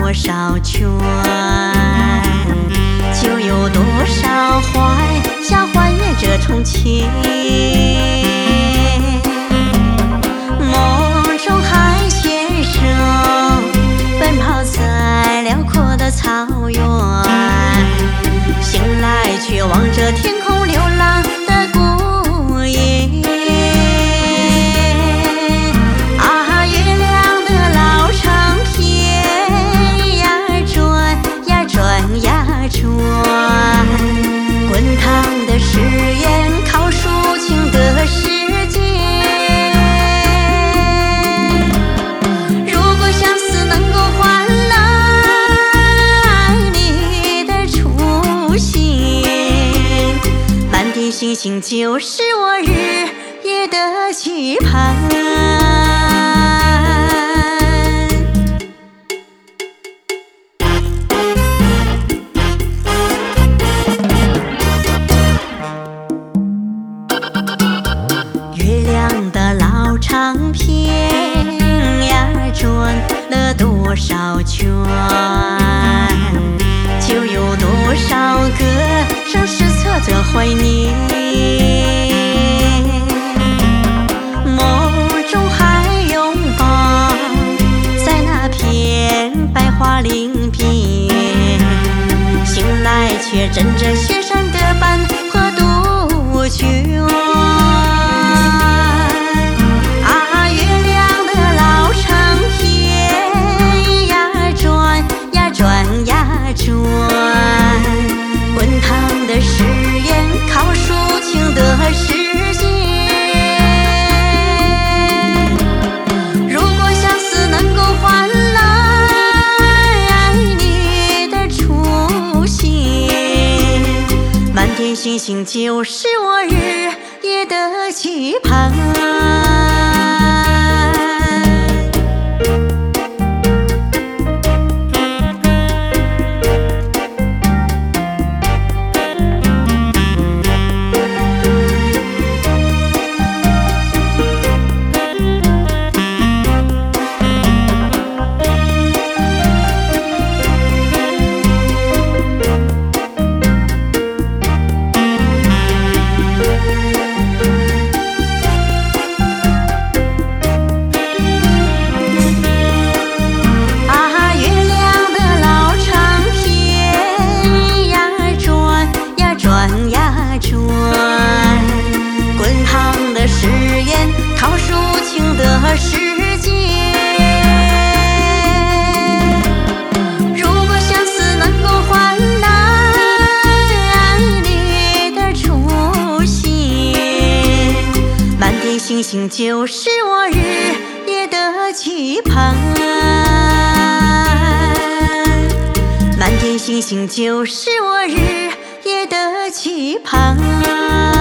多少圈，就有多少欢笑还原这重情。梦中海先生奔跑在辽阔的草原，醒来却望着天空流浪的孤雁。啊，月亮的老长片呀，转呀转呀转，滚烫的誓言靠抒情的时间。如果相思能够换来你的出现，满天星星就是我日夜的期盼。月亮的老长片呀，转了多少圈，就有多少个生时侧着怀念。梦中还拥抱在那片百花林边，醒来却枕着雪山的斑驳杜鹃。滚烫的誓言靠抒情的时间。如果相思能够换来你的出现，满天星星就是我日夜的期盼。滚烫的誓言靠抒情的时间。如果相思能够换来你的出现，满天星星就是我日夜的期盼。满天星星就是我日夜的期盼。